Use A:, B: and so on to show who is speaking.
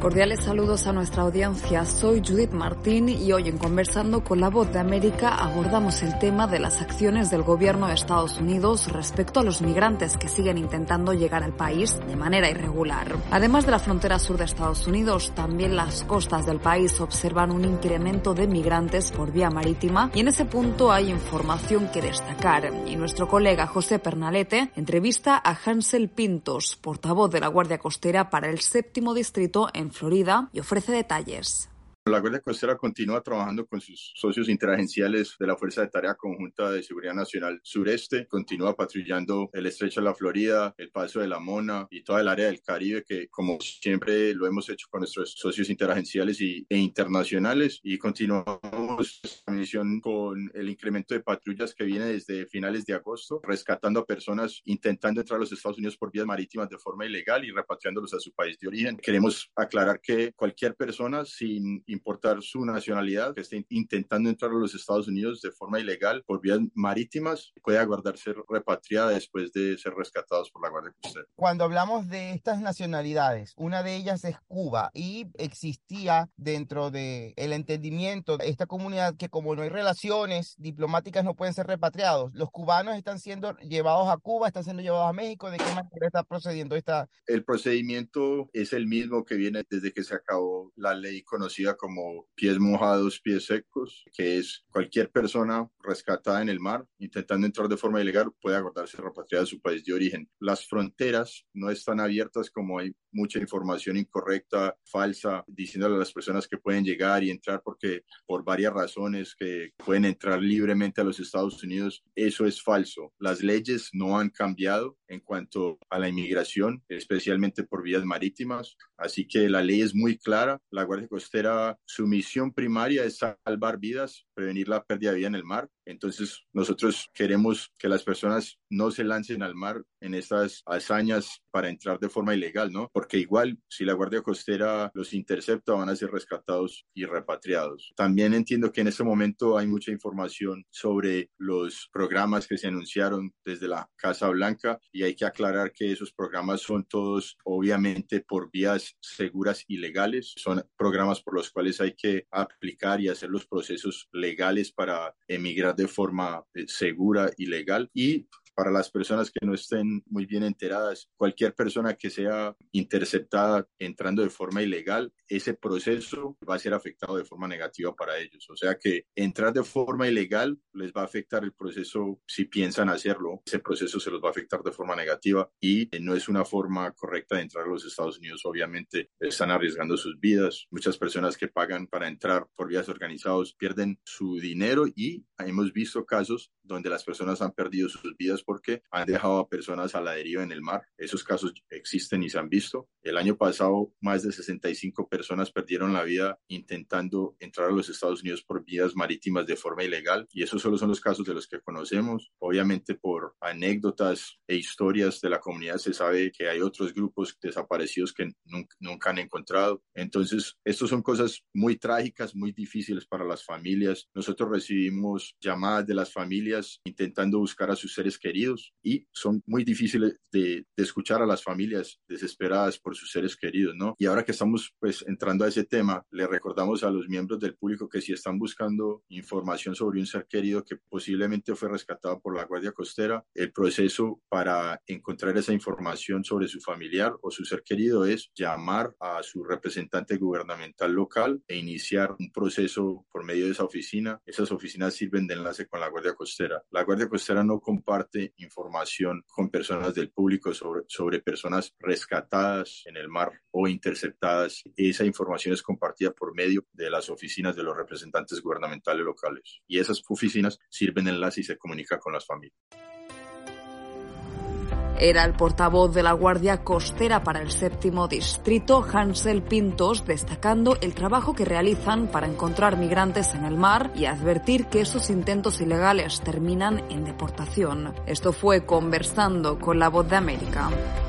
A: Cordiales saludos a nuestra audiencia. Soy Judith Martín y hoy en Conversando con la Voz de América abordamos el tema de las acciones del gobierno de Estados Unidos respecto a los migrantes que siguen intentando llegar al país de manera irregular. Además de la frontera sur de Estados Unidos, también las costas del país observan un incremento de migrantes por vía marítima y en ese punto hay información que destacar. Y nuestro colega José Pernalete entrevista a Hansel Pintos, portavoz de la Guardia Costera para el 7º Distrito en Florida, y ofrece detalles.
B: La Guardia Costera continúa trabajando con sus socios interagenciales de la Fuerza de Tarea Conjunta de Seguridad Nacional Sureste. Continúa patrullando el Estrecho de la Florida, el Paso de la Mona y toda el área del Caribe, que como siempre lo hemos hecho con nuestros socios interagenciales e internacionales. Y continuamos la misión con el incremento de patrullas que viene desde finales de agosto, rescatando a personas intentando entrar a los Estados Unidos por vías marítimas de forma ilegal y repatriándolos a su país de origen. Queremos aclarar que cualquier persona, sin importar su nacionalidad, que esté intentando entrar a los Estados Unidos de forma ilegal por vías marítimas, puede aguardar ser repatriada después de ser rescatados por la Guardia Costera.
C: Cuando hablamos de estas nacionalidades, una de ellas es Cuba y existía dentro del entendimiento de esta comunidad que como no hay relaciones diplomáticas no pueden ser repatriados. Los cubanos están siendo llevados a Cuba, están siendo llevados a México. ¿De qué manera está procediendo esta?
B: El procedimiento es el mismo que viene desde que se acabó la ley conocida como pies mojados, pies secos, que es cualquier persona rescatada en el mar intentando entrar de forma ilegal puede aguardarse repatriada a su país de origen. Las fronteras no están abiertas, como hay mucha información incorrecta, falsa, diciéndole a las personas que pueden llegar y entrar porque por varias razones que pueden entrar libremente a los Estados Unidos. Eso es falso. Las leyes no han cambiado en cuanto a la inmigración, especialmente por vías marítimas. Así que la ley es muy clara. La Guardia Costera, su misión primaria es salvar vidas, prevenir la pérdida de vida en el mar. Entonces, nosotros queremos que las personas no se lancen al mar en estas hazañas para entrar de forma ilegal, ¿no? Porque igual, si la Guardia Costera los intercepta, van a ser rescatados y repatriados. También entiendo que en este momento hay mucha información sobre los programas que se anunciaron desde la Casa Blanca y hay que aclarar que esos programas son todos, obviamente, por vías seguras y legales. Son programas por los cuales hay que aplicar y hacer los procesos legales para emigrar de forma segura y legal. Y para las personas que no estén muy bien enteradas, cualquier persona que sea interceptada entrando de forma ilegal, ese proceso va a ser afectado de forma negativa para ellos. O sea que entrar de forma ilegal les va a afectar el proceso si piensan hacerlo. Ese proceso se los va a afectar de forma negativa y no es una forma correcta de entrar a los Estados Unidos. Obviamente están arriesgando sus vidas. Muchas personas que pagan para entrar por vías organizadas pierden su dinero y hemos visto casos donde las personas han perdido sus vidas porque han dejado a personas a la deriva en el mar. Esos casos existen y se han visto. El año pasado, más de 65 personas perdieron la vida intentando entrar a los Estados Unidos por vías marítimas de forma ilegal, y esos solo son los casos de los que conocemos. Obviamente, por anécdotas e historias de la comunidad se sabe que hay otros grupos desaparecidos que nunca han encontrado. Entonces, estos son cosas muy trágicas, muy difíciles para las familias. Nosotros recibimos llamadas de las familias intentando buscar a sus seres queridos y son muy difíciles de escuchar a las familias desesperadas por sus seres queridos, ¿no? Y ahora que estamos pues entrando a ese tema, le recordamos a los miembros del público que si están buscando información sobre un ser querido que posiblemente fue rescatado por la Guardia Costera, el proceso para encontrar esa información sobre su familiar o su ser querido es llamar a su representante gubernamental local e iniciar un proceso por medio de esa oficina. Esas oficinas sirven de enlace con la Guardia Costera. La Guardia Costera no comparte información con personas del público sobre personas rescatadas en el mar o interceptadas. Esa información es compartida por medio de las oficinas de los representantes gubernamentales locales. Y esas oficinas sirven de enlace y se comunica con las familias.
A: Era el portavoz de la Guardia Costera para el 7º Distrito, Hansel Pintos, destacando el trabajo que realizan para encontrar migrantes en el mar y advertir que esos intentos ilegales terminan en deportación. Esto fue Conversando con la Voz de América.